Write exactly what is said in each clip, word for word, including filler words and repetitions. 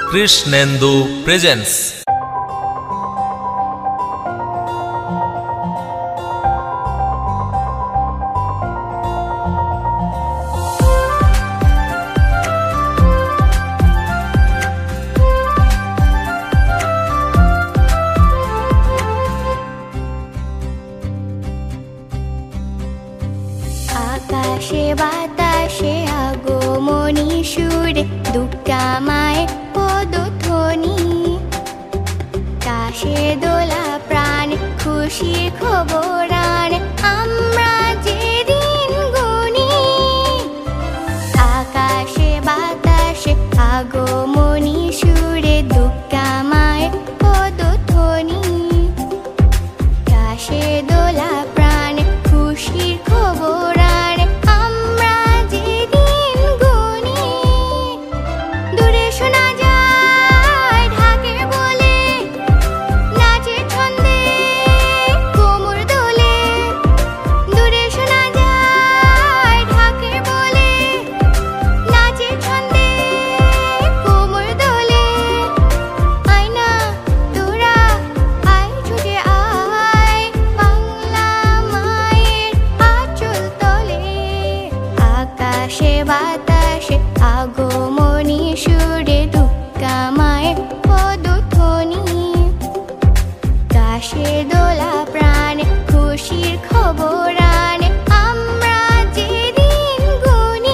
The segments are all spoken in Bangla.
কৃষ্ণেন্দু প্রেজেন্স। আকাশে বাতাসে আগমনী সুরে দুর্গা মায়ের পদধ্বনি, কাশে দোলা প্রাণে খুশির খবর আনে আমরা যেদিন গুনি। আকাশে বাতাসে আগমনী সুরে দুর্গা মায়ের পদধ্বনি, কাশে দোলা প্রাণে খুশির খবর আনে আমরা যেদিন গুনি। দূরে শোনা যায় ঢাকের বলে, নাচের ছন্দে কোমর দোলে। দূরে শোনা যায় ঢাকের বলে, নাচের ছন্দে কোমর দোলে। আয়না তোরা আয় ছুটে আয়, বাংলা মায়ের আঁচল তলে। আকাশে বাতাসে আগমনী সুরে দুর্গা মায়ের পদধ্বনি, কাশে দোলা প্রাণে খুশির খবর আনে আমরা যেদিন গুনি।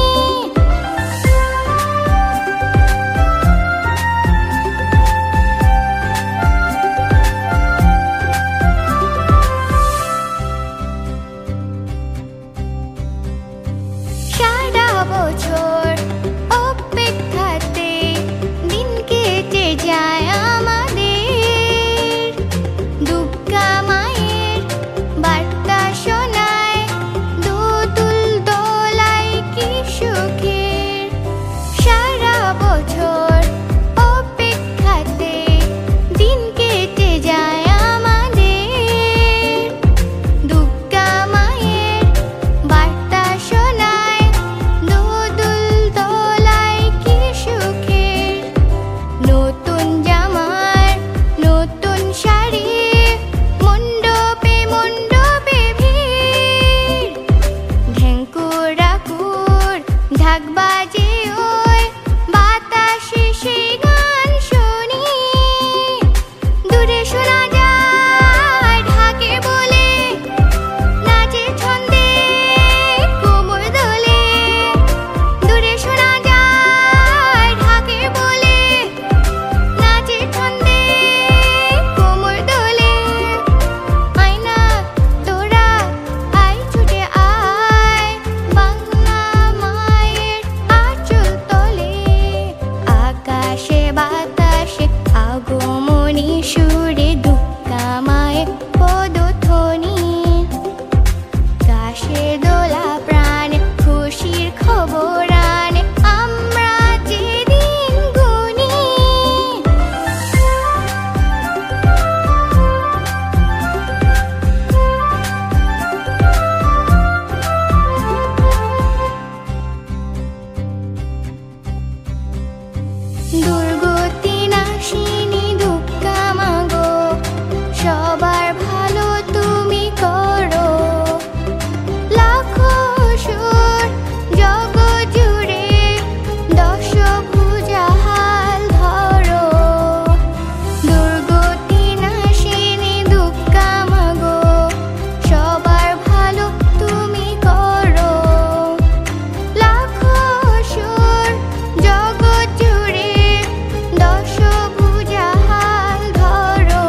সারা বছর অপেক্ষাতে দিন কেটে যায় আমাদের, দুর্গা মায়ের বার্তা শোনায় দোদুল দোলায় কি সুখের। সারা বছর অপেক্ষাতে দিন কেটে যায় আমাদের, দুর্গা মায়ের বার্তা শোনায় দোদুল দোলায় কি সুখের। নতুন জামার নতুন শাড়ি, মণ্ডপে মণ্ডপে ভিড়। ঢেঙ্কুরাকুর ঢাক বাজে ওই বাতাসে সেই গান শুনি। দূরে শোনা যায় ঢাকের বলে, নাচের ছন্দে কোমর দোলে। দূরে শোনা যায় ঢাকের বলে, নাচের ছন্দে কোমর দোলে। আয়না তোরা আয় ছুটে আয়, বাংলা মায়ের আঁচল তলে। আকাশে বাতাসে আগমনী সুরে দুর্গা মায়ের পদধ্বনি, কাশে দোলা প্রাণে খুশির খবর আনে আমরা যেদিন গুনি। দুর্গতি নাশিনী দুর্গা মাগো, সবার ভালো তুমি করো। লাখো সুর জগৎ জুড়ে দশভুজা হাল ধরো। দুর্গতি নাশিনী দুর্গা মাগো, সবার ভালো তুমি করো। লাখো সুর জগৎ জুড়ে দশভুজা হাল ধরো।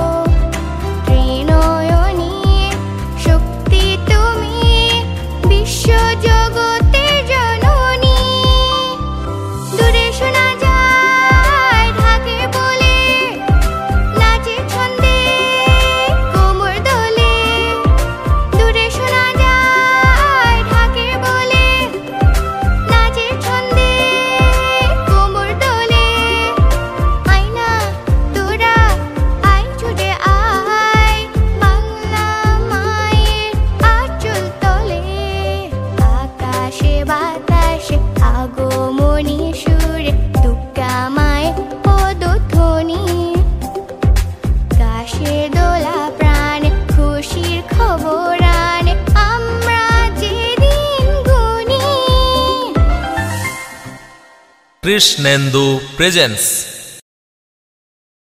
ত্রিনয়নী শক্তি তুমি, বিশ্ব জগতের জননী। দূরে শোনা যায় ঢাকের বলে, নাচের ছন্দে কোমর দোলে। দূরে শোনা যায় ঢাকের বলে, নাচের ছন্দে কোমর দোলে। আয়না তোরা আয় ছুটে আয়, বাংলা মায়ের আঁচল তলে। আকাশে বাতাসে আগমনী সুরে দুর্গা মায়ের কৃষ্ণেন্দু প্রেজেন্স।